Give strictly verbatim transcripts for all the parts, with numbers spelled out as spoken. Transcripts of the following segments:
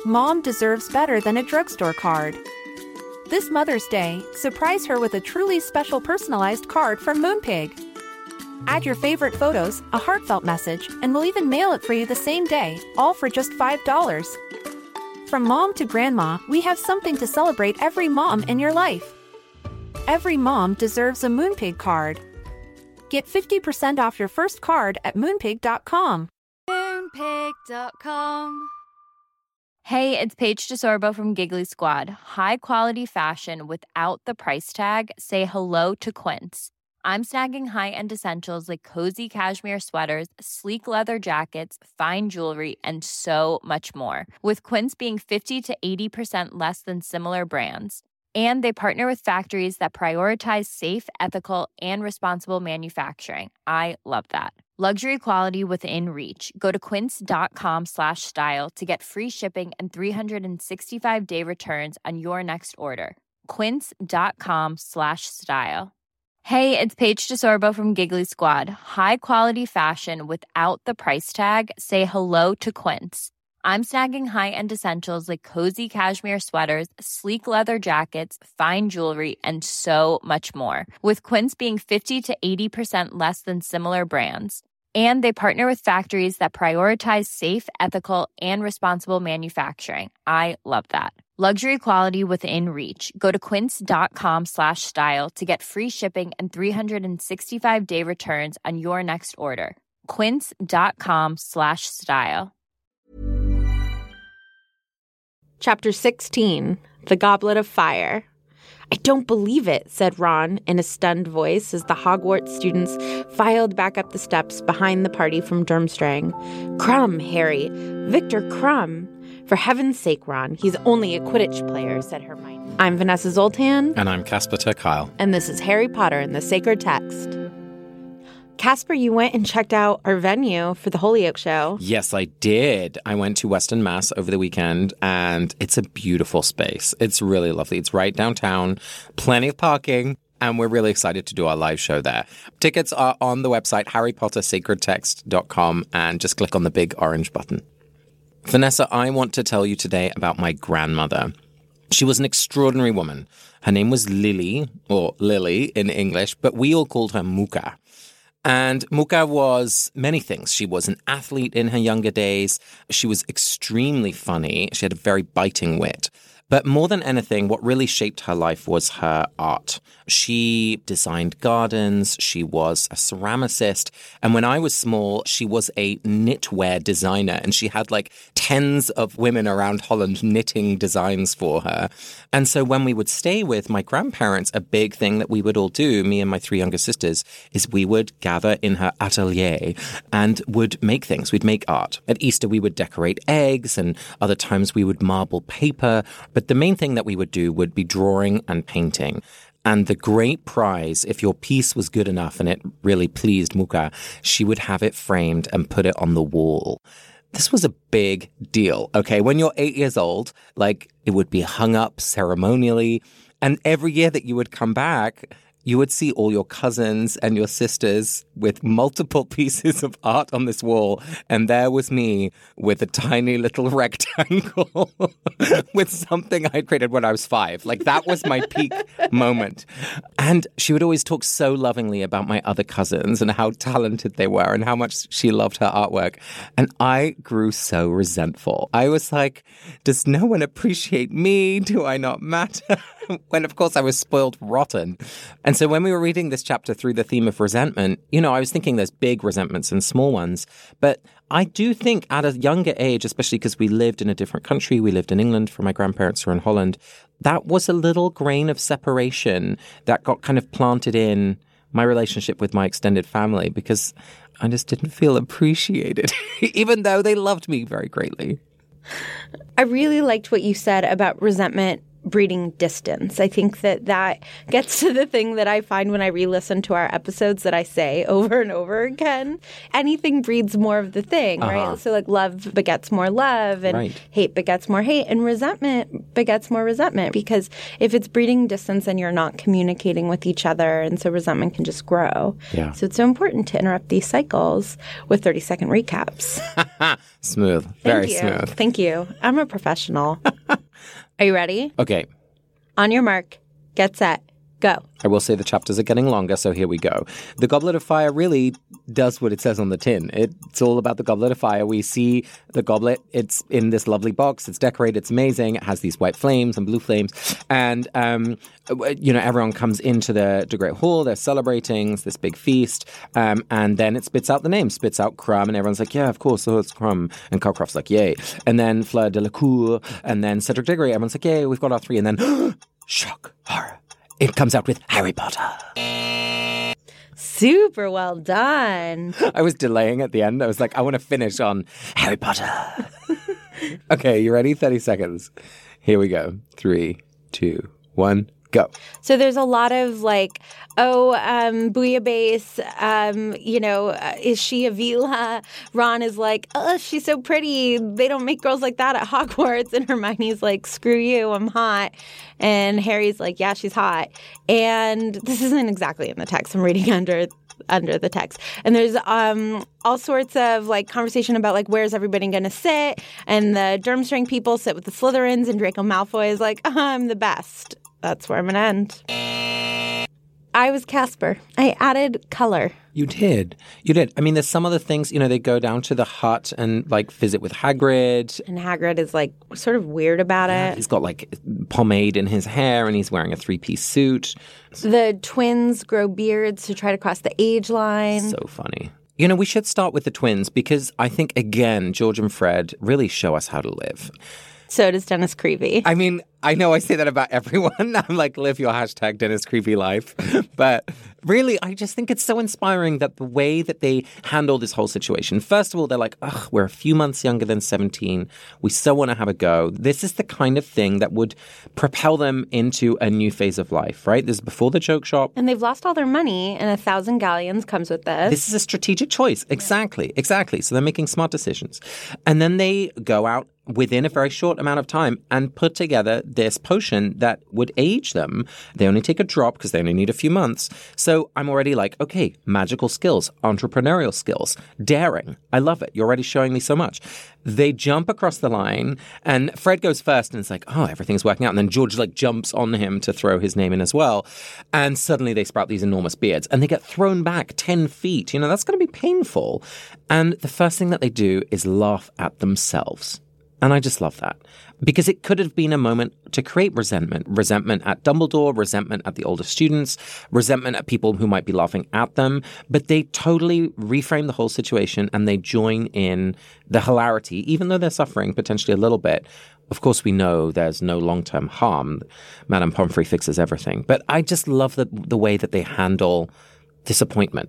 Mom deserves better than a drugstore card. This Mother's Day, surprise her with a truly special personalized card from Moonpig. Add your favorite photos, a heartfelt message, and we'll even mail it for you the same day, all for just five dollars. From mom to grandma, we have something to celebrate every mom in your life. Every mom deserves a Moonpig card. Get fifty percent off your first card at moonpig dot com. moonpig dot com. Hey, it's Paige DeSorbo from Giggly Squad. High quality fashion without the price tag. Say hello to Quince. I'm snagging high-end essentials like cozy cashmere sweaters, sleek leather jackets, fine jewelry, and so much more. With Quince being fifty to eighty percent less than similar brands. And they partner with factories that prioritize safe, ethical, and responsible manufacturing. I love that. Luxury quality within reach. Go to quince.com slash style to get free shipping and three sixty-five day returns on your next order. Quince.com slash style. Hey, it's Paige DeSorbo from Giggly Squad. High quality fashion without the price tag. Say hello to Quince. I'm snagging high-end essentials like cozy cashmere sweaters, sleek leather jackets, fine jewelry, and so much more. With Quince being fifty to eighty percent less than similar brands. And they partner with factories that prioritize safe, ethical, and responsible manufacturing. I love that. Luxury quality within reach. Go to quince.com slash style to get free shipping and three sixty-five day returns on your next order. Quince.com slash style. Chapter sixteen, The Goblet of Fire. I don't believe it, said Ron in a stunned voice as the Hogwarts students filed back up the steps behind the party from Durmstrang. Krum, Harry. Victor Krum. For heaven's sake, Ron, he's only a Quidditch player, said Hermione. I'm Vanessa Zoltan. And I'm Casper ter Kuile. And this is Harry Potter and the Sacred Text. Casper, you went and checked out our venue for the Hollyoake show. Yes, I did. I went to Western Mass over the weekend, and it's a beautiful space. It's really lovely. It's right downtown, plenty of parking, and we're really excited to do our live show there. Tickets are on the website, harry potter sacred text dot com, and just click on the big orange button. Vanessa, I want to tell you today about my grandmother. She was an extraordinary woman. Her name was Lily, or Lily in English, but we all called her Muka. And Muka was many things. She was an athlete in her younger days. She was extremely funny. She had a very biting wit. But more than anything, what really shaped her life was her art. She designed gardens. She was a ceramicist. And when I was small, she was a knitwear designer. And she had like tens of women around Holland knitting designs for her. And so when we would stay with my grandparents, a big thing that we would all do, me and my three younger sisters, is we would gather in her atelier and would make things. We'd make art. At Easter, we would decorate eggs, and other times we would marble paper. But the main thing that we would do would be drawing and painting. And the great prize, if your piece was good enough and it really pleased Muka, she would have it framed and put it on the wall. This was a big deal, okay? When you're eight years old, like, it would be hung up ceremonially. And every year that you would come back, you would see all your cousins and your sisters with multiple pieces of art on this wall. And there was me with a tiny little rectangle with something I created when I was five. Like, that was my peak moment. And she would always talk so lovingly about my other cousins and how talented they were and how much she loved her artwork. And I grew so resentful. I was like, does no one appreciate me? Do I not matter? When, of course, I was spoiled rotten. And so when we were reading this chapter through the theme of resentment, you know, I was thinking there's big resentments and small ones. But I do think at a younger age, especially because we lived in a different country, we lived in England for my grandparents were in Holland, that was a little grain of separation that got kind of planted in my relationship with my extended family because I just didn't feel appreciated, even though they loved me very greatly. I really liked what you said about resentment breeding distance. I think that that gets to the thing that I find when I re-listen to our episodes that I say over and over again. Anything breeds more of the thing, Uh-huh. right? So like love begets more love, and Right. hate begets more hate, and resentment begets more resentment, because if it's breeding distance, then you're not communicating with each other, and so resentment can just grow. Yeah. So it's so important to interrupt these cycles with thirty-second recaps. Smooth. Very Thank you. smooth. Thank you. I'm a professional. Are you ready? Okay. On your mark, get set, go. I will say the chapters are getting longer, so here we go. The Goblet of Fire really does what it says on the tin. It's all about the Goblet of Fire. We see the goblet. It's in this lovely box. It's decorated. It's amazing. It has these white flames and blue flames. And, um, you know, everyone comes into the, the Great Hall. They're celebrating. It's this big feast. Um, and then it spits out the name, spits out Crumb. And everyone's like, yeah, of course, oh, it's Crumb. And Calcroft's like, yay. And then Fleur de la Cour. And then Cedric Diggory. Everyone's like, yay, we've got our three. And then, shock, horror. It comes out with Harry Potter. Super well done. I was delaying at the end. I was like, I want to finish on Harry Potter. Okay, you ready? thirty seconds. Here we go. Three, two, one, go. So there's a lot of like, oh, um, Bouillabaisse, um, you know, uh, is she a Vila? Ron is like, oh, she's so pretty. They don't make girls like that at Hogwarts. And Hermione's like, screw you, I'm hot. And Harry's like, yeah, she's hot. And this isn't exactly in the text. I'm reading under under the text. And there's um, all sorts of like conversation about like, where's everybody going to sit? And the Durmstrang people sit with the Slytherins, and Draco Malfoy is like, oh, I'm the best. That's where I'm going to end. I was Casper. I added color. You did. You did. I mean, there's some other things, you know, they go down to the hut and like visit with Hagrid. And Hagrid is like sort of weird about it. He's got like pomade in his hair and he's wearing a three-piece suit. The twins grow beards to try to cross the age line. So funny. You know, we should start with the twins because I think, again, George and Fred really show us how to live. So does Dennis Creevy. I mean, I know I say that about everyone. I'm like, live your hashtag Dennis Creevy life. But really, I just think it's so inspiring that the way that they handle this whole situation. First of all, they're like, ugh, we're a few months younger than seventeen. We so want to have a go. This is the kind of thing that would propel them into a new phase of life, right? This is before the joke shop. And they've lost all their money, and a thousand galleons comes with this. This is a strategic choice. Exactly. Exactly. So they're making smart decisions. And then they go out within a very short amount of time and put together this potion that would age them. They only take a drop because they only need a few months. So I'm already like, okay, magical skills, entrepreneurial skills, daring. I love it. You're already showing me so much. They jump across the line and Fred goes first and it's like, oh, everything's working out. And then George like jumps on him to throw his name in as well. And suddenly they sprout these enormous beards and they get thrown back ten feet. You know, that's going to be painful. And the first thing that they do is laugh at themselves. And I just love that because it could have been a moment to create resentment, resentment at Dumbledore, resentment at the older students, resentment at people who might be laughing at them. But they totally reframe the whole situation and they join in the hilarity, even though they're suffering potentially a little bit. Of course, we know there's no long-term harm. Madame Pomfrey fixes everything. But I just love the, the way that they handle disappointment.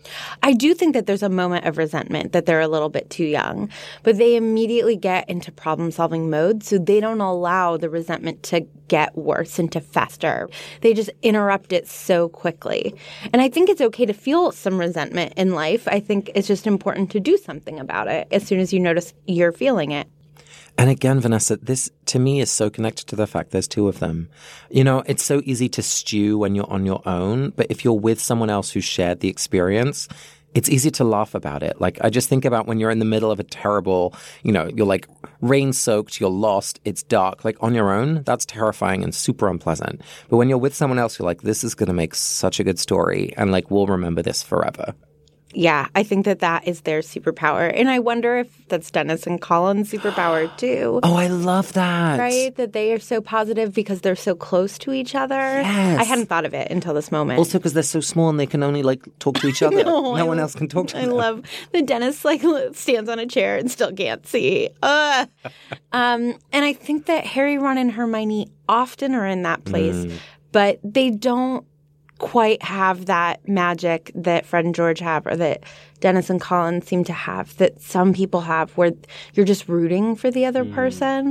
I do think that there's a moment of resentment that they're a little bit too young, but they immediately get into problem-solving mode, so they don't allow the resentment to get worse and to fester. They just interrupt it so quickly. And I think it's okay to feel some resentment in life. I think it's just important to do something about it as soon as you notice you're feeling it. And again, Vanessa, this to me is so connected to the fact there's two of them. You know, it's so easy to stew when you're on your own, but if you're with someone else who shared the experience, it's easy to laugh about it. Like, I just think about when you're in the middle of a terrible, you know, you're like rain-soaked, you're lost, it's dark. Like, on your own, that's terrifying and super unpleasant. But when you're with someone else, you're like, this is going to make such a good story, and like, we'll remember this forever. Yeah, I think that that is their superpower. And I wonder if that's Dennis and Colin's superpower, too. Oh, I love that. Right? That they are so positive because they're so close to each other. Yes. I hadn't thought of it until this moment. Also because they're so small and they can only, like, talk to each other. no, no I one lo- else can talk to I them. love that Dennis, like, stands on a chair and still can't see. Ugh. um, and I think that Harry, Ron, and Hermione often are in that place, mm. but they don't quite have that magic that Fred and George have or that Dennis and Colin seem to have, that some people have, where you're just rooting for the other mm. person.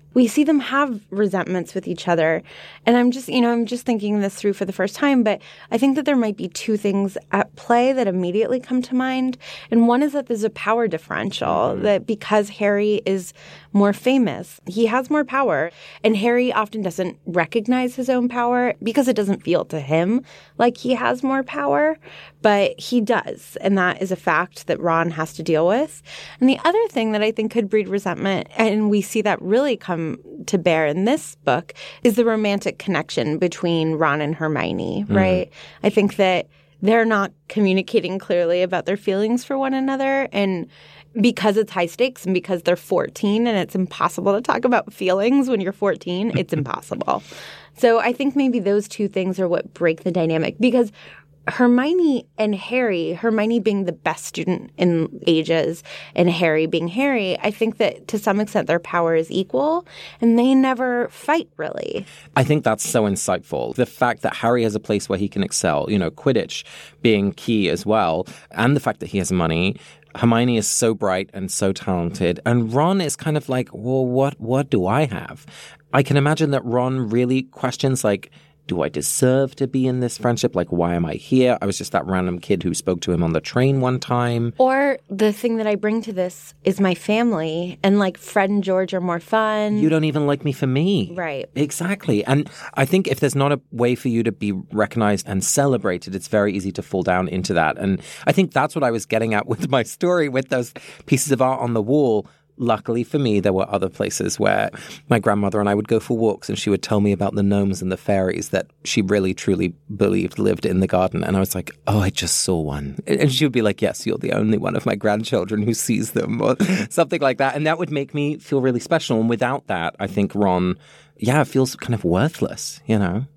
we see them have resentments with each other. And I'm just, you know, I'm just thinking this through for the first time, but I think that there might be two things at play that immediately come to mind. And one is that there's a power differential, mm-hmm. that because Harry is more famous, he has more power. And Harry often doesn't recognize his own power because it doesn't feel to him like he has more power, but he does. And that is a fact that Ron has to deal with. And the other thing that I think could breed resentment, and we see that really come to bear in this book, is the romantic connection between Ron and Hermione, mm. right? I think that they're not communicating clearly about their feelings for one another. And because it's high stakes and because they're fourteen and it's impossible to talk about feelings when you're fourteen, it's impossible. So I think maybe those two things are what break the dynamic, because Hermione and Harry, Hermione being the best student in ages and Harry being Harry, I think that to some extent their power is equal and they never fight really. I think that's so insightful. The fact that Harry has a place where he can excel, you know, Quidditch being key as well, and the fact that he has money. Hermione is so bright and so talented, and Ron is kind of like, well, what, what do I have? I can imagine that Ron really questions, like, do I deserve to be in this friendship? Like, why am I here? I was just that random kid who spoke to him on the train one time. Or the thing that I bring to this is my family. And, like, Fred and George are more fun. You don't even like me for me. Right. Exactly. And I think if there's not a way for you to be recognized and celebrated, it's very easy to fall down into that. And I think that's what I was getting at with my story, with those pieces of art on the wall. Luckily for me, there were other places where my grandmother and I would go for walks and she would tell me about the gnomes and the fairies that she really, truly believed lived in the garden. And I was like, oh, I just saw one. And she would be like, yes, you're the only one of my grandchildren who sees them, or something like that. And that would make me feel really special. And without that, I think Ron, yeah, feels kind of worthless, you know?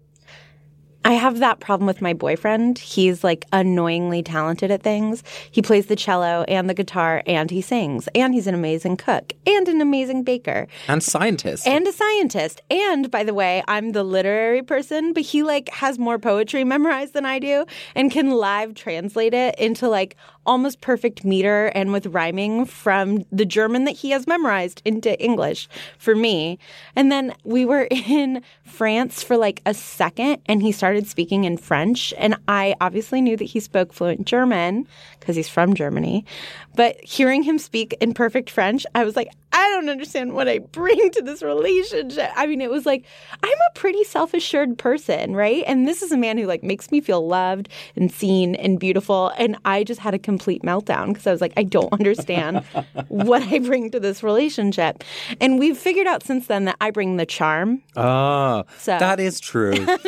I have that problem with my boyfriend. He's like annoyingly talented at things. He plays the cello and the guitar and he sings. And he's an amazing cook and an amazing baker. And scientist. And a scientist. And by the way, I'm the literary person, but he like has more poetry memorized than I do and can live translate it into like almost perfect meter and with rhyming from the German that he has memorized into English for me. And then we were in France for like a second and he started speaking in French. And I obviously knew that he spoke fluent German because he's from Germany. But hearing him speak in perfect French, I was like, I don't understand what I bring to this relationship. I mean, it was like, I'm a pretty self-assured person, right? And this is a man who like makes me feel loved and seen and beautiful. And I just had a complete meltdown because I was like, I don't understand what I bring to this relationship. And we've figured out since then that I bring the charm. Oh, so. That is true. But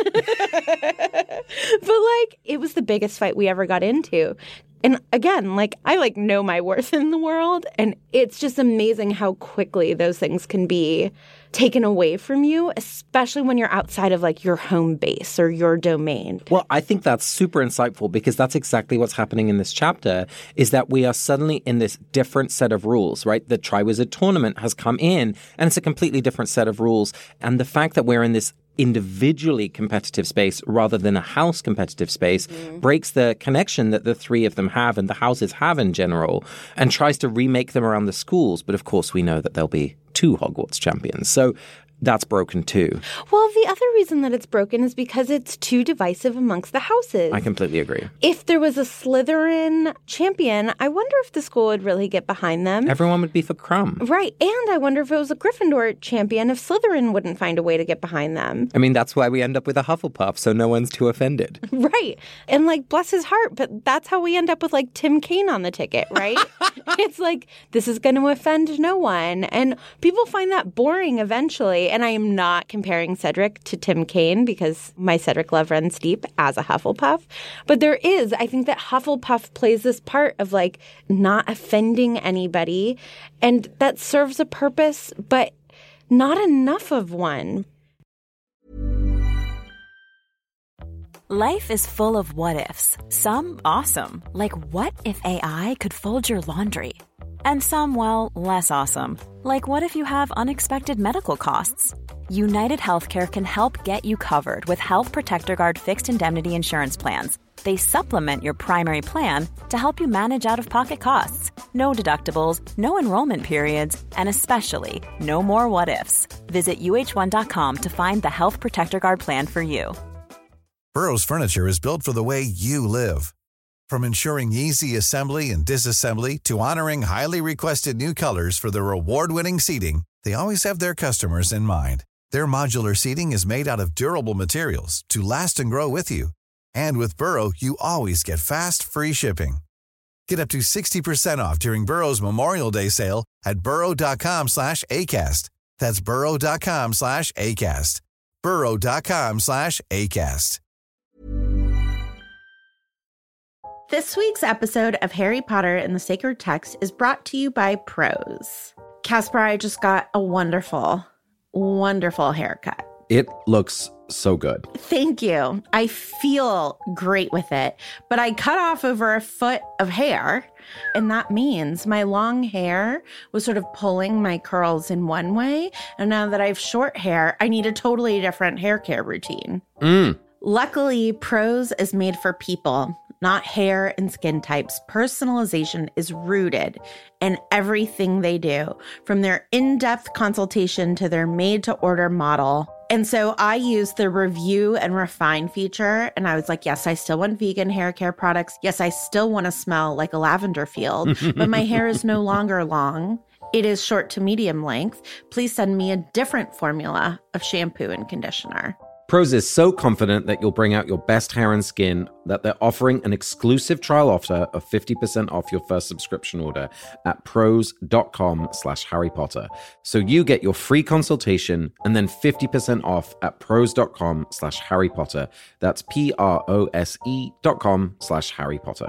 like, it was the biggest fight we ever got into. And again, like, I, like, know my worth in the world, and it's just amazing how quickly those things can be taken away from you, especially when you're outside of, like, your home base or your domain. Well, I think that's super insightful because that's exactly what's happening in this chapter, is that we are suddenly in this different set of rules, right? The Triwizard Tournament has come in, and it's a completely different set of rules. And the fact that we're in this individually competitive space rather than a house competitive space mm-hmm. breaks the connection that the three of them have and the houses have in general and tries to remake them around the schools. But of course, we know that there'll be two Hogwarts champions. So that's broken too. Well, the other reason that it's broken is because it's too divisive amongst the houses. I completely agree. If there was a Slytherin champion, I wonder if the school would really get behind them. Everyone would be for Crumb. Right. And I wonder if it was a Gryffindor champion, if Slytherin wouldn't find a way to get behind them. I mean, that's why we end up with a Hufflepuff, so no one's too offended. Right. And like, bless his heart, but that's how we end up with like Tim Kaine on the ticket, right? It's like, this is going to offend no one. And people find that boring eventually. And I am not comparing Cedric to Tim Kaine because my Cedric love runs deep as a Hufflepuff. But there is, I think that Hufflepuff plays this part of like not offending anybody. And that serves a purpose, but not enough of one. Life is full of what-ifs. Some awesome, like what if A I could fold your laundry? And some, well, less awesome. Like what if you have unexpected medical costs? United Healthcare can help get you covered with Health Protector Guard fixed indemnity insurance plans. They supplement your primary plan to help you manage out-of-pocket costs. No deductibles, no enrollment periods, and especially no more what-ifs. Visit U H one dot com to find the Health Protector Guard plan for you. Burrow's furniture is built for the way you live. From ensuring easy assembly and disassembly to honoring highly requested new colors for their award-winning seating, they always have their customers in mind. Their modular seating is made out of durable materials to last and grow with you. And with Burrow, you always get fast, free shipping. Get up to sixty percent off during Burrow's Memorial Day sale at burrow.com slash ACAST. That's burrow.com slash ACAST. burrow.com slash ACAST. This week's episode of Harry Potter and the Sacred Text is brought to you by Prose. Casper, I just got a wonderful, wonderful haircut. It looks so good. Thank you. I feel great with it, but I cut off over a foot of hair, and that means my long hair was sort of pulling my curls in one way, and now that I have short hair, I need a totally different hair care routine. Mm. Luckily, Prose is made for people, not hair and skin types. Personalization is rooted in everything they do, from their in-depth consultation to their made-to-order model. And so I used the review and refine feature, and I was like, yes, I still want vegan hair care products. Yes, I still want to smell like a lavender field, but my hair is no longer long. It is short to medium length. Please send me a different formula of shampoo and conditioner. Prose is so confident that you'll bring out your best hair and skin that they're offering an exclusive trial offer of fifty percent off your first subscription order at prose.com slash Harry Potter. So you get your free consultation and then fifty percent off at prose.com slash Harry Potter. That's P-R-O-S-E dot com slash Harry Potter.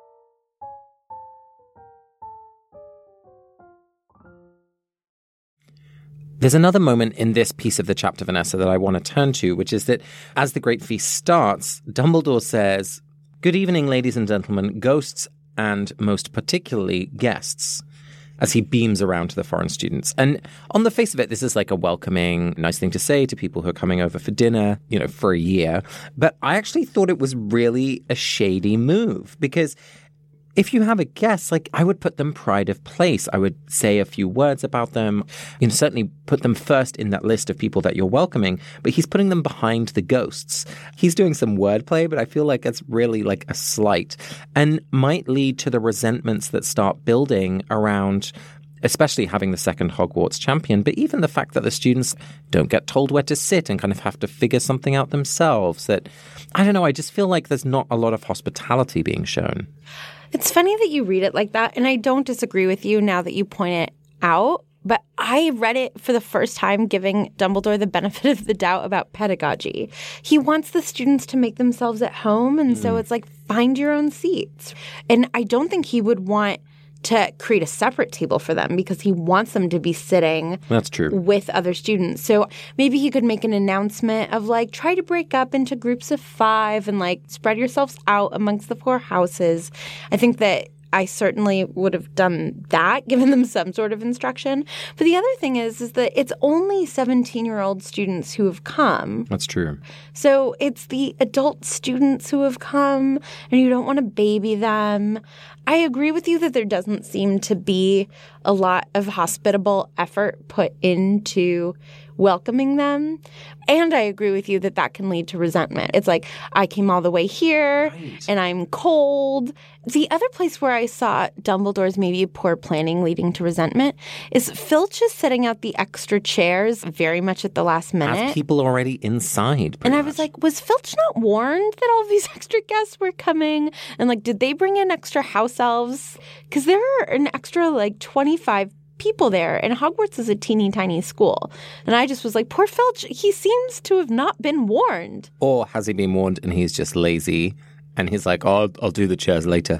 There's another moment in this piece of the chapter, Vanessa, that I want to turn to, which is that as the Great Feast starts, Dumbledore says, "Good evening, ladies and gentlemen, ghosts, and most particularly guests," as he beams around to the foreign students. And on the face of it, this is like a welcoming, nice thing to say to people who are coming over for dinner, you know, for a year. But I actually thought it was really a shady move, because if you have a guest, like, I would put them pride of place. I would say a few words about them, you know, certainly put them first in that list of people that you're welcoming, but he's putting them behind the ghosts. He's doing some wordplay, but I feel like it's really like a slight and might lead to the resentments that start building around especially having the second Hogwarts champion, but even the fact that the students don't get told where to sit and kind of have to figure something out themselves. That, I don't know, I just feel like there's not a lot of hospitality being shown. It's funny that you read it like that, and I don't disagree with you now that you point it out, but I read it for the first time giving Dumbledore the benefit of the doubt about pedagogy. He wants the students to make themselves at home, and mm. so it's like, find your own seats. And I don't think he would want to create a separate table for them because he wants them to be sitting That's true. with other students. So maybe he could make an announcement of like, try to break up into groups of five and like spread yourselves out amongst the four houses. I think that I certainly would have done that, given them some sort of instruction. But the other thing is, is that it's only seventeen-year-old students who have come. That's true. So it's the adult students who have come, and you don't want to baby them. I agree with you that there doesn't seem to be a lot of hospitable effort put into welcoming them. And I agree with you that that can lead to resentment. It's like, I came all the way here right. and I'm cold. The other place where I saw Dumbledore's maybe poor planning leading to resentment is Filch is setting out the extra chairs very much at the last minute. Have people already inside. And I much. was like, was Filch not warned that all of these extra guests were coming? And like, did they bring in extra house elves? Because there are an extra like twenty-five people there, and Hogwarts is a teeny tiny school. And I just was like, poor Filch, he seems to have not been warned. Or has he been warned and he's just lazy and he's like, oh, I'll, I'll do the chairs later.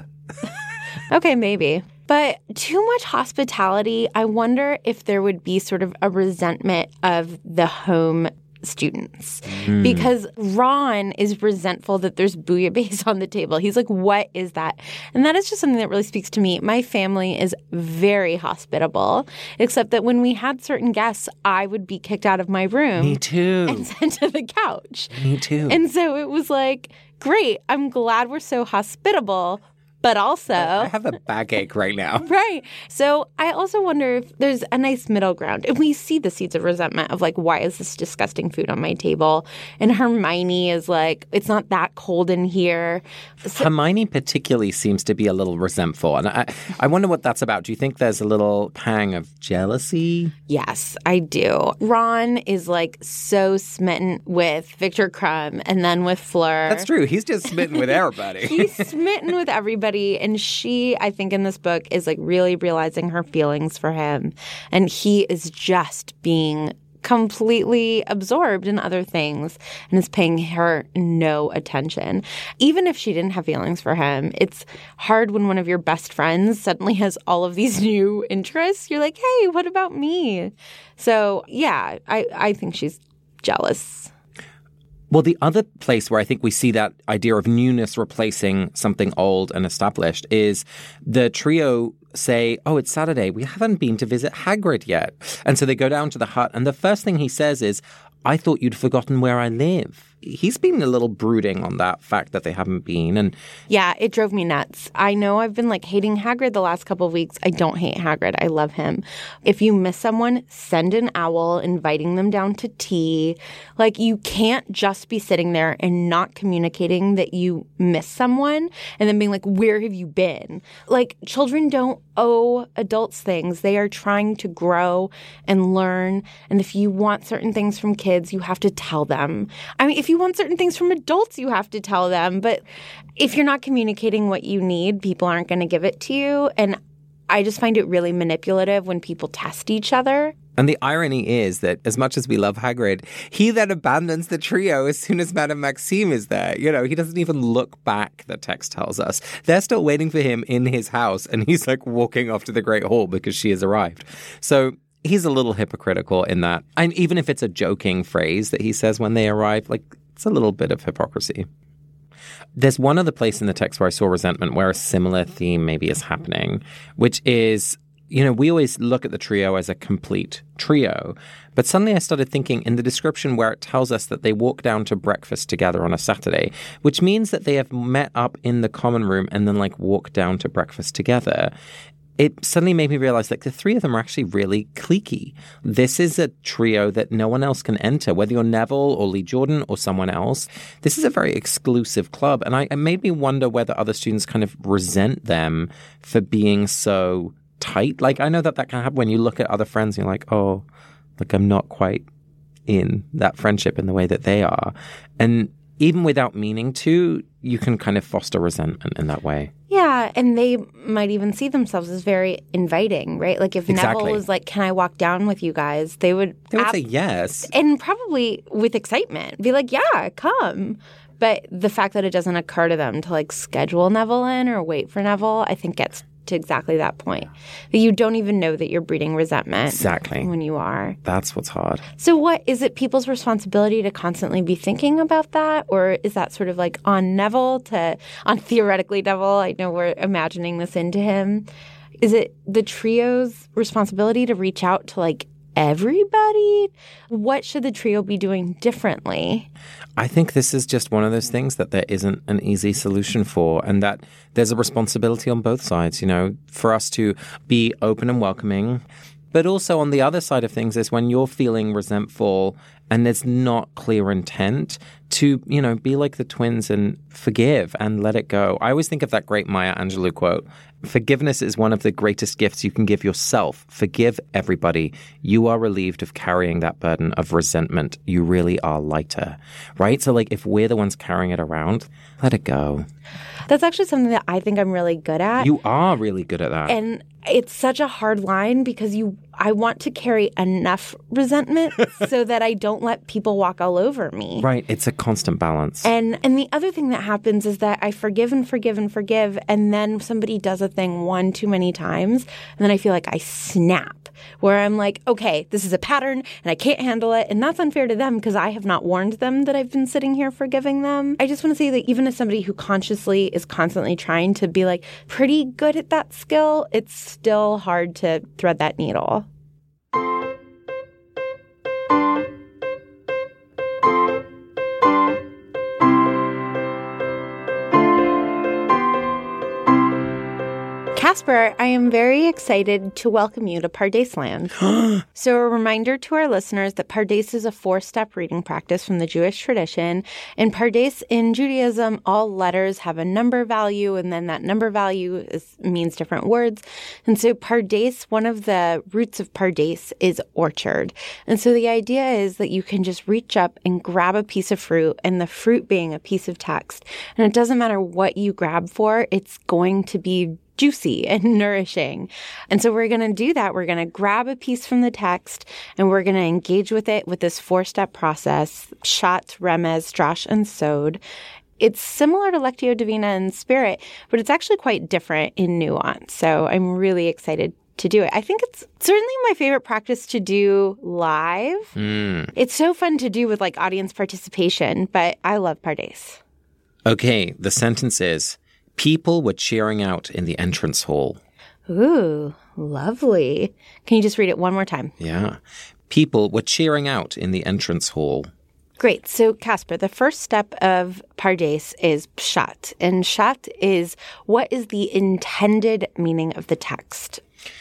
Okay, maybe. But too much hospitality, I wonder if there would be sort of a resentment of the home students. Mm. Because Ron is resentful that there's bouillabaisse on the table. He's like, what is that? And that is just something that really speaks to me. My family is very hospitable, except that when we had certain guests, I would be kicked out of my room. Me too. And sent to the couch. Me too. And so it was like, great, I'm glad we're so hospitable, but also... I have a backache right now. Right. So I also wonder if there's a nice middle ground. And we see the seeds of resentment of like, why is this disgusting food on my table? And Hermione is like, it's not that cold in here. So- Hermione particularly seems to be a little resentful. And I, I wonder what that's about. Do you think there's a little pang of jealousy? Yes, I do. Ron is like so smitten with Victor Crumb and then with Fleur. That's true. He's just smitten with everybody. He's smitten with everybody. And she, I think in this book, is like really realizing her feelings for him. And he is just being completely absorbed in other things and is paying her no attention. Even if she didn't have feelings for him, it's hard when one of your best friends suddenly has all of these new interests. You're like, hey, what about me? So, yeah, I, I think she's jealous. Well, the other place where I think we see that idea of newness replacing something old and established is the trio say, oh, it's Saturday. We haven't been to visit Hagrid yet. And so they go down to the hut. And the first thing he says is, I thought you'd forgotten where I live. He's been a little brooding on that fact that they haven't been. And yeah, it drove me nuts. I know I've been like hating Hagrid the last couple of weeks. I don't hate Hagrid. I love him. If you miss someone, send an owl inviting them down to tea. Like, you can't just be sitting there and not communicating that you miss someone and then being like, where have you been? Like, children don't owe adults things. They are trying to grow and learn. And if you want certain things from kids, you have to tell them. I mean, if you want certain things from adults, you have to tell them. But if you're not communicating what you need, people aren't going to give it to you. And I just find it really manipulative when people test each other. And the irony is that as much as we love Hagrid, he then abandons the trio as soon as Madame Maxime is there. You know, he doesn't even look back, the text tells us. They're still waiting for him in his house, and he's like walking off to the Great Hall because she has arrived. So he's a little hypocritical in that. And even if it's a joking phrase that he says when they arrive, like, it's a little bit of hypocrisy. There's one other place in the text where I saw resentment where a similar theme maybe is happening, which is, you know, we always look at the trio as a complete trio. But suddenly I started thinking in the description where it tells us that they walk down to breakfast together on a Saturday, which means that they have met up in the common room and then like walk down to breakfast together. It suddenly made me realize like the three of them are actually really cliquey. This is a trio that no one else can enter, whether you're Neville or Lee Jordan or someone else. This is a very exclusive club. And I, it made me wonder whether other students kind of resent them for being so tight. Like, I know that that can happen when you look at other friends and you're like, oh, like I'm not quite in that friendship in the way that they are. And even without meaning to, you can kind of foster resentment in that way. Yeah, and they might even see themselves as very inviting, right? Like if Exactly. Neville was like, can I walk down with you guys? They would, They would ab- say yes. And probably with excitement, be like, yeah, come. But the fact that it doesn't occur to them to like schedule Neville in or wait for Neville, I think gets to exactly that point. That you don't even know that you're breeding resentment. Exactly. When you are. That's what's hard. So what, is it people's responsibility to constantly be thinking about that? Or is that sort of like on Neville to, on theoretically Neville, I know we're imagining this into him. Is it the trio's responsibility to reach out to like everybody? What should the trio be doing differently? I think this is just one of those things that there isn't an easy solution for, and that there's a responsibility on both sides, you know, for us to be open and welcoming. But also on the other side of things is when you're feeling resentful and there's not clear intent to, you know, be like the twins and forgive and let it go. I always think of that great Maya Angelou quote, forgiveness is one of the greatest gifts you can give yourself. Forgive everybody. You are relieved of carrying that burden of resentment. You really are lighter, right? So like if we're the ones carrying it around, let it go. That's actually something that I think I'm really good at. You are really good at that. And it's such a hard line because you, I want to carry enough resentment so that I don't let people walk all over me. Right. It's a constant balance. And and the other thing that happens is that I forgive and forgive and forgive, and then somebody does a thing one too many times, and then I feel like I snap, where I'm like, okay, this is a pattern, and I can't handle it, and that's unfair to them because I have not warned them that I've been sitting here forgiving them. I just want to say that even as somebody who consciously is constantly trying to be like pretty good at that skill, it's still hard to thread that needle. Casper, I am very excited to welcome you to Pardes Land. So a reminder to our listeners that Pardes is a four-step reading practice from the Jewish tradition. In Pardes, in Judaism, all letters have a number value, and then that number value is, means different words. And so Pardes, one of the roots of Pardes is orchard. And so the idea is that you can just reach up and grab a piece of fruit, and the fruit being a piece of text. And it doesn't matter what you grab for, it's going to be juicy and nourishing. And so we're going to do that. We're going to grab a piece from the text and we're going to engage with it with this four-step process: Shat, Remez, Drash, and Sod. It's similar to Lectio Divina in spirit, but it's actually quite different in nuance. So I'm really excited to do it. I think it's certainly my favorite practice to do live. Mm. It's so fun to do with like audience participation, but I love Pardes. Okay, the sentence is, people were cheering out in the entrance hall. Ooh, lovely. Can you just read it one more time? Yeah. People were cheering out in the entrance hall. Great. So, Casper, the first step of Pardes is Pshat. And Pshat is, what is the intended meaning of the text?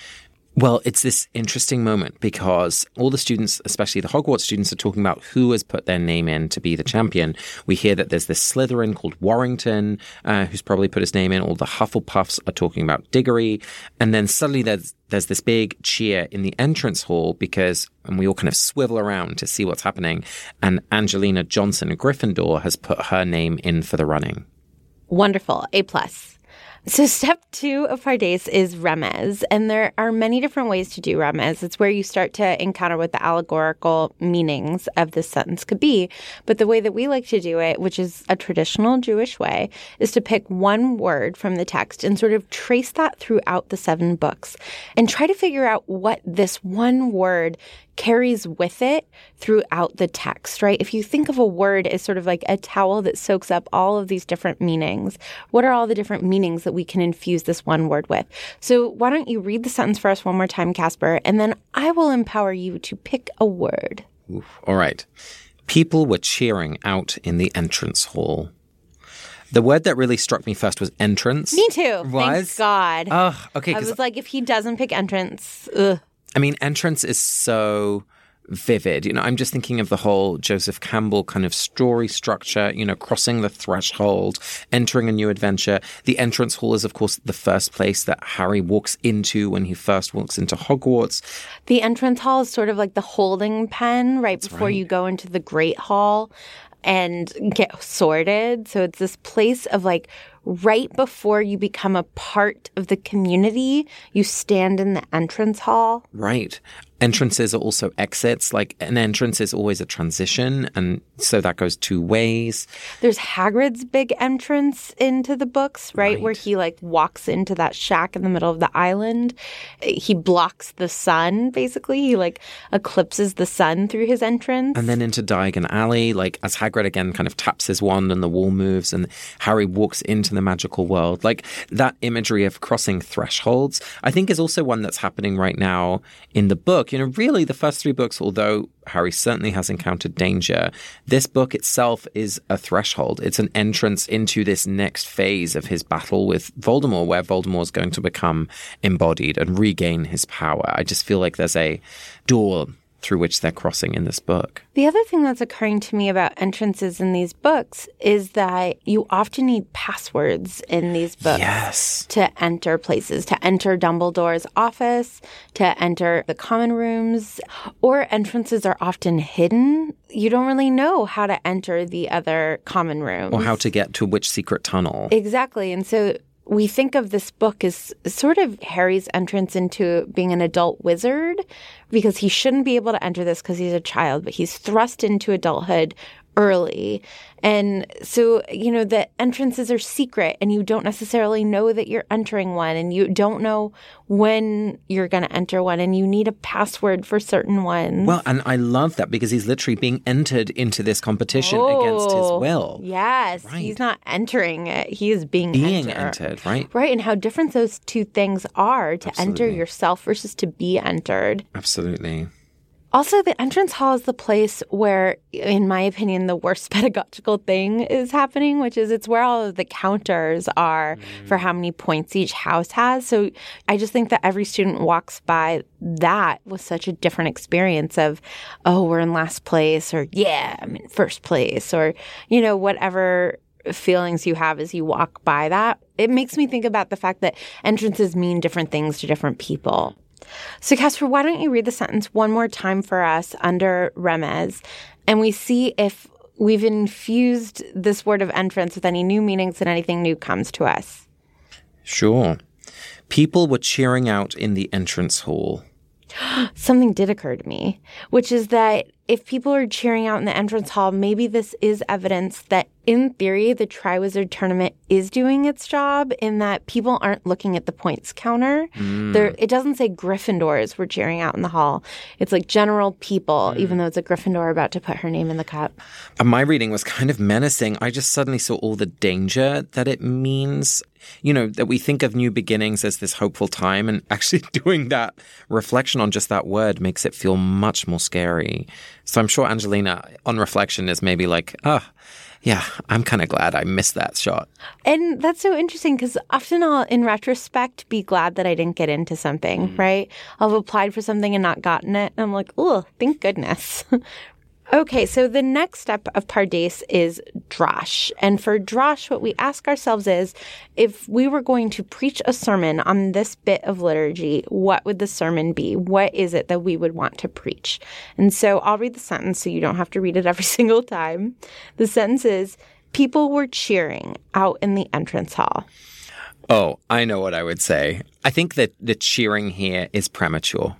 Well, it's this interesting moment because all the students, especially the Hogwarts students, are talking about who has put their name in to be the champion. We hear that there's this Slytherin called Warrington, uh, who's probably put his name in. All the Hufflepuffs are talking about Diggory. And then suddenly there's there's this big cheer in the entrance hall because, and we all kind of swivel around to see what's happening. And Angelina Johnson, Gryffindor, has put her name in for the running. Wonderful. A plus. So step two of Pardes is Remez, and there are many different ways to do Remez. It's where you start to encounter what the allegorical meanings of this sentence could be. But the way that we like to do it, which is a traditional Jewish way, is to pick one word from the text and sort of trace that throughout the seven books and try to figure out what this one word carries with it throughout the text, right? If you think of a word as sort of like a towel that soaks up all of these different meanings, what are all the different meanings that we can infuse this one word with? So why don't you read the sentence for us one more time, Casper, and then I will empower you to pick a word. Oof. All right. People were cheering out in the entrance hall. The word that really struck me first was entrance. Me too. Was? Thank God. Oh, okay. I was like, if he doesn't pick entrance, ugh. I mean, entrance is so vivid. You know, I'm just thinking of the whole Joseph Campbell kind of story structure, you know, crossing the threshold, entering a new adventure. The entrance hall is, of course, the first place that Harry walks into when he first walks into Hogwarts. The entrance hall is sort of like the holding pen right That's before right. you go into the Great Hall and get sorted. So it's this place of like right before you become a part of the community, you stand in the entrance hall. Right. Entrances are also exits. Like an entrance is always a transition. And so that goes two ways. There's Hagrid's big entrance into the books, right? Right. Where he like walks into that shack in the middle of the island. He blocks the sun, basically. He like eclipses the sun through his entrance. And then into Diagon Alley, like as Hagrid again kind of taps his wand and the wall moves and Harry walks into the magical world. Like that imagery of crossing thresholds, I think is also one that's happening right now in the book. You know, really the first three books, although Harry certainly has encountered danger, this book itself is a threshold. It's an entrance into this next phase of his battle with Voldemort, where Voldemort is going to become embodied and regain his power. I just feel like there's a door through which they're crossing in this book. The other thing that's occurring to me about entrances in these books is that you often need passwords in these books Yes. to enter places, to enter Dumbledore's office, to enter the common rooms, or entrances are often hidden. You don't really know how to enter the other common rooms. Or how to get to which secret tunnel. Exactly. And so we think of this book as sort of Harry's entrance into being an adult wizard, because he shouldn't be able to enter this because he's a child, but he's thrust into adulthood early. And so, you know, the entrances are secret and you don't necessarily know that you're entering one and you don't know when you're going to enter one and you need a password for certain ones. Well, and I love that because he's literally being entered into this competition Oh, against his will. Yes. Right. He's not entering it. He is being, Being entered. entered, right? Right. And how different those two things are, to enter Absolutely. yourself versus to be entered. Absolutely. Also, the entrance hall is the place where, in my opinion, the worst pedagogical thing is happening, which is it's where all of the counters are mm. for how many points each house has. So I just think that every student walks by that with such a different experience of, oh, we're in last place, or yeah, I'm in first place, or, you know, whatever feelings you have as you walk by that. It makes me think about the fact that entrances mean different things to different people. So, Casper, why don't you read the sentence one more time for us under Remez, and we see if we've infused this word of entrance with any new meanings and anything new comes to us. Sure. People were cheering out in the entrance hall. Something did occur to me, which is that if people are cheering out in the entrance hall, maybe this is evidence that, in theory, the Triwizard Tournament is doing its job in that people aren't looking at the points counter. Mm. There, it doesn't say Gryffindors were cheering out in the hall. It's like general people, mm. even though it's a Gryffindor about to put her name in the cup. My reading was kind of menacing. I just suddenly saw all the danger that it means. You know, that we think of new beginnings as this hopeful time, and actually doing that reflection on just that word makes it feel much more scary. So I'm sure Angelina, on reflection, is maybe like, oh, yeah, I'm kind of glad I missed that shot. And that's so interesting because often I'll, in retrospect, be glad that I didn't get into something, mm. right? I'll have applied for something and not gotten it. And I'm like, oh, thank goodness. Okay, so the next step of Pardes is Drash. And for Drash, what we ask ourselves is, if we were going to preach a sermon on this bit of liturgy, what would the sermon be? What is it that we would want to preach? And so I'll read the sentence so you don't have to read it every single time. The sentence is, people were cheering out in the entrance hall. Oh, I know what I would say. I think that the cheering here is premature.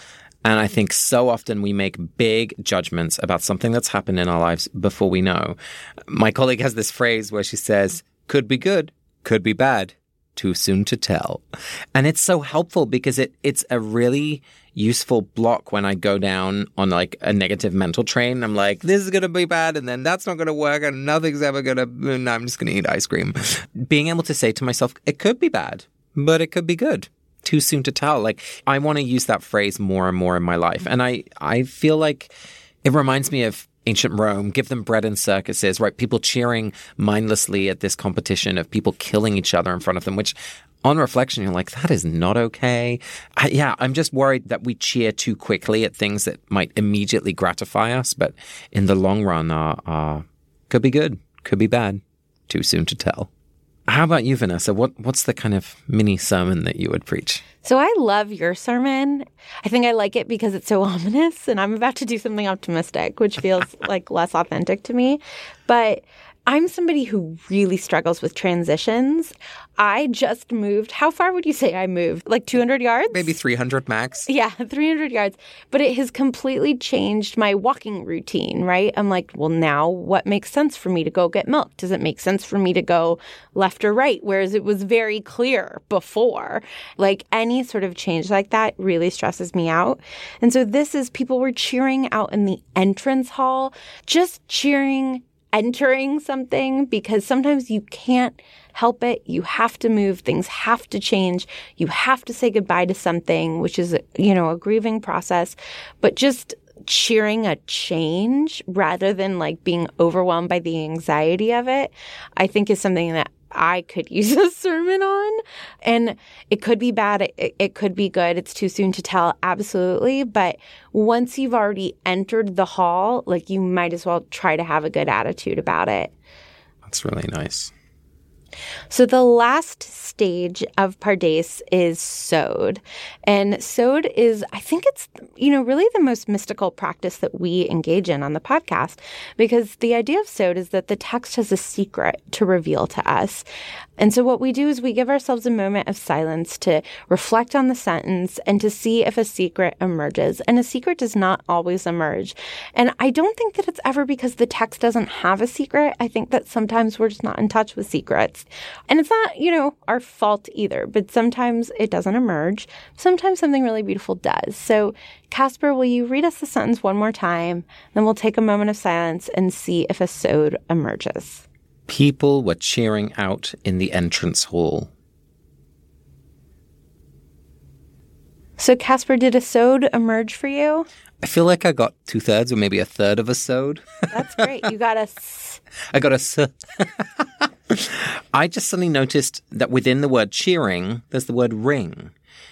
And I think so often we make big judgments about something that's happened in our lives before we know. My colleague has this phrase where she says, could be good, could be bad, too soon to tell. And it's so helpful because it it's a really useful block when I go down on like a negative mental train. I'm like, this is going to be bad, and then that's not going to work, and nothing's ever going to, no, I'm just going to eat ice cream. Being able to say to myself, it could be bad, but it could be good. Too soon to tell. Like, I want to use that phrase more and more in my life. And I, I feel like it reminds me of ancient Rome. Give them bread and circuses, right? People cheering mindlessly at this competition of people killing each other in front of them, which on reflection, you're like, that is not okay. I, yeah, I'm just worried that we cheer too quickly at things that might immediately gratify us, but in the long run, uh, uh, could be good, could be bad. Too soon to tell. How about you, Vanessa? What What's the kind of mini sermon that you would preach? So I love your sermon. I think I like it because it's so ominous, and I'm about to do something optimistic, which feels like less authentic to me. But I'm somebody who really struggles with transitions. I just moved. How far would you say I moved? Like two hundred yards? Maybe three hundred max. Yeah, three hundred yards. But it has completely changed my walking routine, right? I'm like, well, now what makes sense for me to go get milk? Does it make sense for me to go left or right? Whereas it was very clear before. Like any sort of change like that really stresses me out. And so this is, people were cheering out in the entrance hall, just cheering entering something, because sometimes you can't help it. You have to move. Things have to change. You have to say goodbye to something, which is, you know, a grieving process. But just cheering a change rather than like being overwhelmed by the anxiety of it, I think is something that I could use a sermon on. And it could be bad. It, it could be good. It's too soon to tell. Absolutely. But once you've already entered the hall, like, you might as well try to have a good attitude about it. That's really nice. So the last stage of Pardes is Sod. And Sod is, I think it's, you know, really the most mystical practice that we engage in on the podcast, because the idea of Sod is that the text has a secret to reveal to us. And so what we do is we give ourselves a moment of silence to reflect on the sentence and to see if a secret emerges. And a secret does not always emerge. And I don't think that it's ever because the text doesn't have a secret. I think that sometimes we're just not in touch with secrets. And it's not, you know, our fault either, but sometimes it doesn't emerge. Sometimes something really beautiful does. So, Casper, will you read us the sentence one more time? Then we'll take a moment of silence and see if a Sod emerges. People were cheering out in the entrance hall. So, Casper, did a sode emerge for you? I feel like I got two thirds or maybe a third of a sode. That's great. You got a s. I got a s. I just suddenly noticed that within the word cheering, there's the word ring.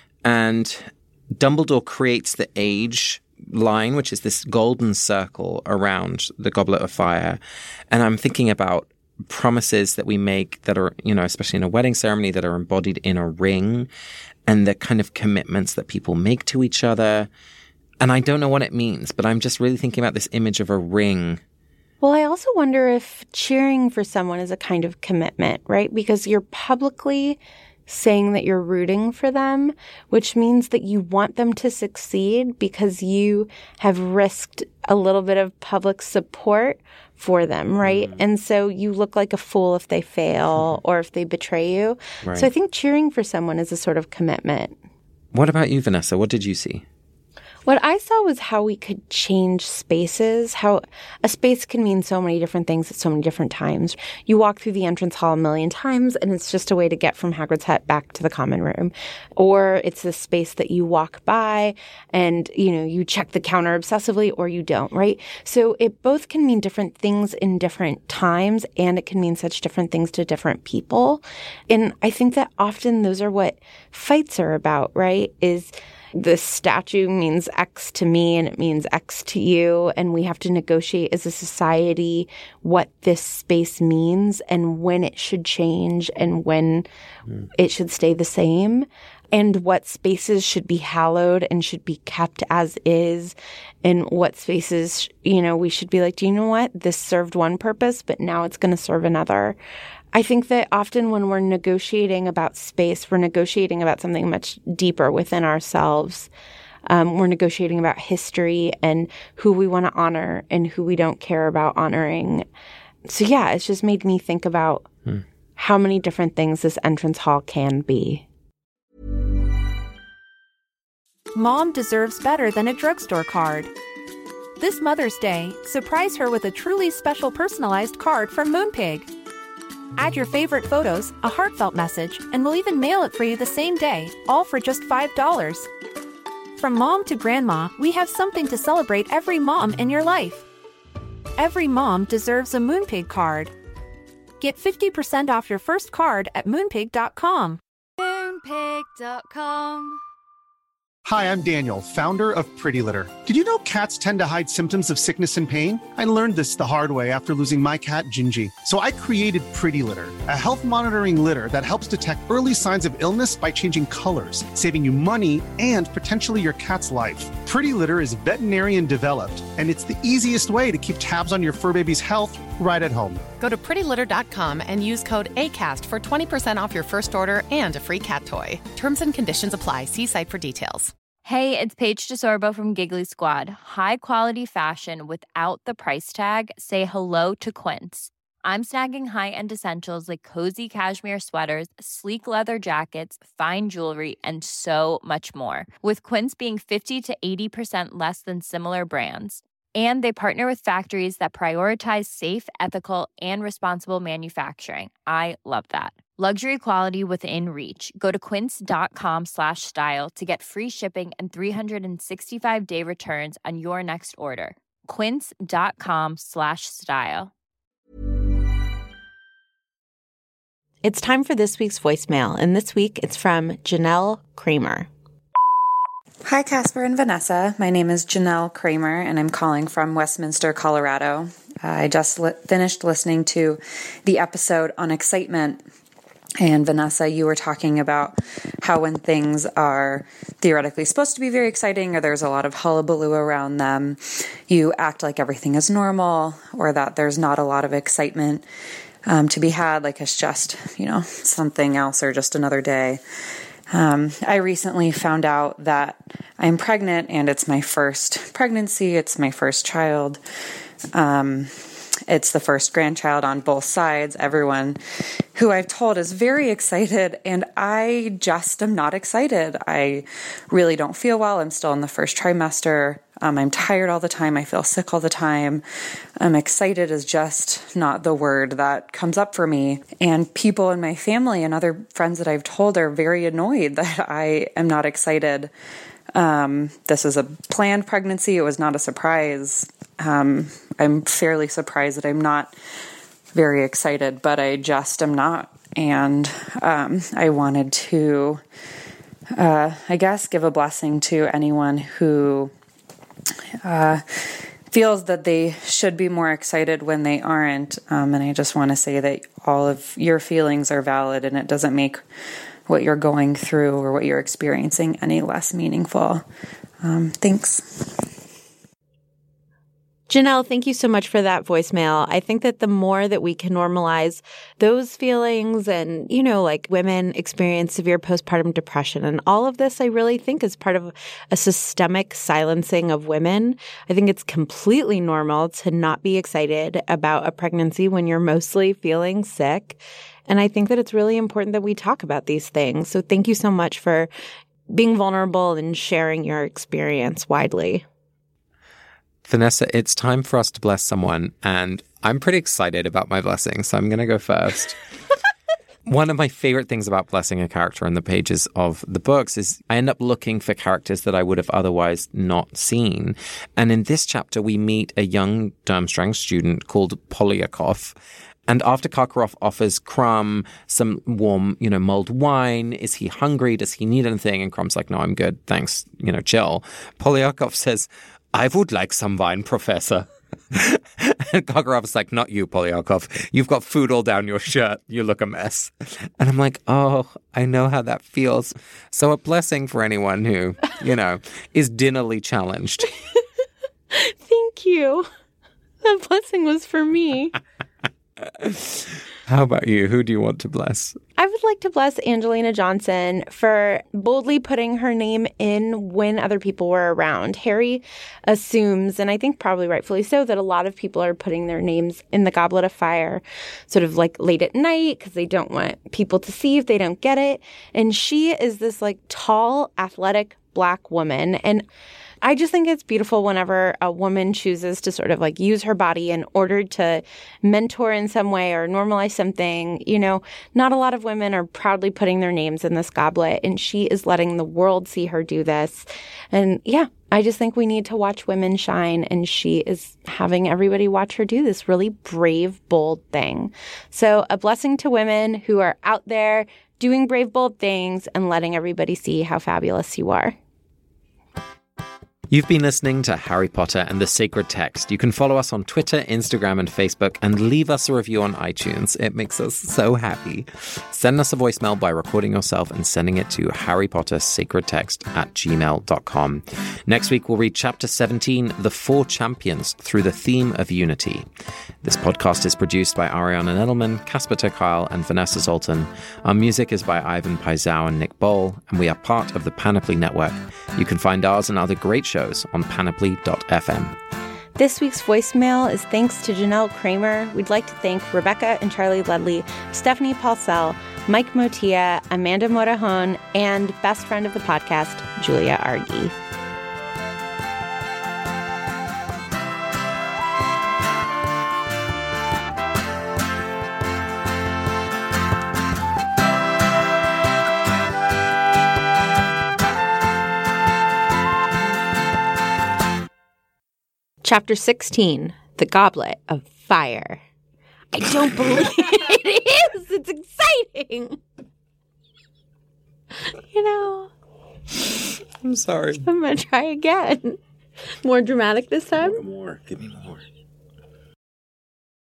And Dumbledore creates the age line, which is this golden circle around the Goblet of Fire. And I'm thinking about promises that we make that are, you know, especially in a wedding ceremony, that are embodied in a ring, and the kind of commitments that people make to each other. And I don't know what it means, but I'm just really thinking about this image of a ring. Well, I also wonder if cheering for someone is a kind of commitment, right? Because you're publicly saying that you're rooting for them, which means that you want them to succeed because you have risked a little bit of public support for them, right? Mm. And so you look like a fool if they fail or if they betray you. Right. So I think cheering for someone is a sort of commitment. What about you, Vanessa? What did you see? What I saw was how we could change spaces, how a space can mean so many different things at so many different times. You walk through the entrance hall a million times, and it's just a way to get from Hagrid's hut back to the common room. Or it's a space that you walk by and, you know, you check the counter obsessively or you don't, right? So it both can mean different things in different times, and it can mean such different things to different people. And I think that often those are what fights are about, right? Is the statue means X to me and it means X to you, and we have to negotiate as a society what this space means and when it should change and when mm. it should stay the same, and what spaces should be hallowed and should be kept as is, and what spaces, you know, we should be like, do you know what? This served one purpose, but now it's going to serve another. I think that often when we're negotiating about space, we're negotiating about something much deeper within ourselves. Um, we're negotiating about history and who we want to honor and who we don't care about honoring. So yeah, it's just made me think about hmm. how many different things this entrance hall can be. Mom deserves better than a drugstore card. This Mother's Day, surprise her with a truly special personalized card from Moonpig. Add your favorite photos, a heartfelt message, and we'll even mail it for you the same day, all for just five dollars. From mom to grandma, we have something to celebrate every mom in your life. Every mom deserves a Moonpig card. Get fifty percent off your first card at moonpig dot com. moonpig dot com. Hi, I'm Daniel, founder of Pretty Litter. Did you know cats tend to hide symptoms of sickness and pain? I learned this the hard way after losing my cat, Gingy. So I created Pretty Litter, a health monitoring litter that helps detect early signs of illness by changing colors, saving you money and potentially your cat's life. Pretty Litter is veterinarian developed, and it's the easiest way to keep tabs on your fur baby's health right at home. Go to pretty litter dot com and use code ACAST for twenty percent off your first order and a free cat toy. Terms and conditions apply. See site for details. Hey, it's Paige DeSorbo from Giggly Squad. High quality fashion without the price tag. Say hello to Quince. I'm snagging high-end essentials like cozy cashmere sweaters, sleek leather jackets, fine jewelry, and so much more. With Quince being fifty to eighty percent less than similar brands. And they partner with factories that prioritize safe, ethical, and responsible manufacturing. I love that. Luxury quality within reach. Go to quince dot com slash style to get free shipping and three sixty-five day returns on your next order. quince dot com slash style. It's time for this week's voicemail, and this week it's from Janelle Kramer. Hi, Casper and Vanessa. My name is Janelle Kramer, and I'm calling from Westminster, Colorado. Uh, I just li- finished listening to the episode on excitement. And Vanessa, you were talking about how when things are theoretically supposed to be very exciting or there's a lot of hullabaloo around them, you act like everything is normal or that there's not a lot of excitement um, to be had, like it's just, you know, something else or just another day. Um, I recently found out that I'm pregnant and it's my first pregnancy. It's my first child. Um, it's the first grandchild on both sides. Everyone who I've told is very excited and I just am not excited. I really don't feel well. I'm still in the first trimester. Um, I'm tired all the time. I feel sick all the time. I'm excited is just not the word that comes up for me. And people in my family and other friends that I've told are very annoyed that I am not excited. Um, this is a planned pregnancy. It was not a surprise. Um, I'm fairly surprised that I'm not very excited, but I just am not. And um, I wanted to, uh, I guess, give a blessing to anyone who uh, feels that they should be more excited when they aren't. Um, and I just want to say that all of your feelings are valid, and it doesn't make what you're going through or what you're experiencing any less meaningful. Um, thanks. Janelle, thank you so much for that voicemail. I think that the more that we can normalize those feelings and, you know, like women experience severe postpartum depression and all of this, I really think is part of a systemic silencing of women. I think it's completely normal to not be excited about a pregnancy when you're mostly feeling sick. And I think that it's really important that we talk about these things. So thank you so much for being vulnerable and sharing your experience widely. Vanessa, it's time for us to bless someone, and I'm pretty excited about my blessing, so I'm going to go first. One of my favorite things about blessing a character in the pages of the books is I end up looking for characters that I would have otherwise not seen. And in this chapter, we meet a young Durmstrang student called Polyakov. And after Karkaroff offers Crumb some warm, you know, mulled wine, is he hungry? Does he need anything? And Crumb's like, no, I'm good. Thanks. You know, chill. Polyakov says, I would like some wine, Professor. And Karkaroff is like, not you, Polyakov. You've got food all down your shirt. You look a mess. And I'm like, oh, I know how that feels. So a blessing for anyone who, you know, is dinnerly challenged. Thank you. That blessing was for me. How about you? Who do you want to bless? I would like to bless Angelina Johnson for boldly putting her name in when other people were around. Harry assumes, and I think probably rightfully so, that a lot of people are putting their names in the Goblet of Fire sort of like late at night because they don't want people to see if they don't get it. And she is this like tall, athletic Black woman. And I just think it's beautiful whenever a woman chooses to sort of like use her body in order to mentor in some way or normalize something. You know, not a lot of women are proudly putting their names in this goblet, and she is letting the world see her do this. And yeah, I just think we need to watch women shine, and she is having everybody watch her do this really brave, bold thing. So a blessing to women who are out there doing brave, bold things and letting everybody see how fabulous you are. You've been listening to Harry Potter and the Sacred Text. You can follow us on Twitter, Instagram, and Facebook, and leave us a review on iTunes. It makes us so happy. Send us a voicemail by recording yourself and sending it to Harry Potter Sacred Text at gmail dot com. Next week, we'll read Chapter seventeen, The Four Champions, through the theme of unity. This podcast is produced by Ariana Nettleman, Casper ter Kuile, and Vanessa Zoltan. Our music is by Ivan Paisau and Nick Bowl, and we are part of the Panoply Network. You can find ours and other great shows on panoply dot f m. This week's voicemail is thanks to Janelle Kramer. We'd like to thank Rebecca and Charlie Ledley, Stephanie Paulsell, Mike Motia, Amanda Morajon, and best friend of the podcast, Julia Argy. Chapter sixteen, The Goblet of Fire. I don't believe it is. It's exciting. You know. I'm sorry. I'm going to try again. More dramatic this time? More, more. Give me more.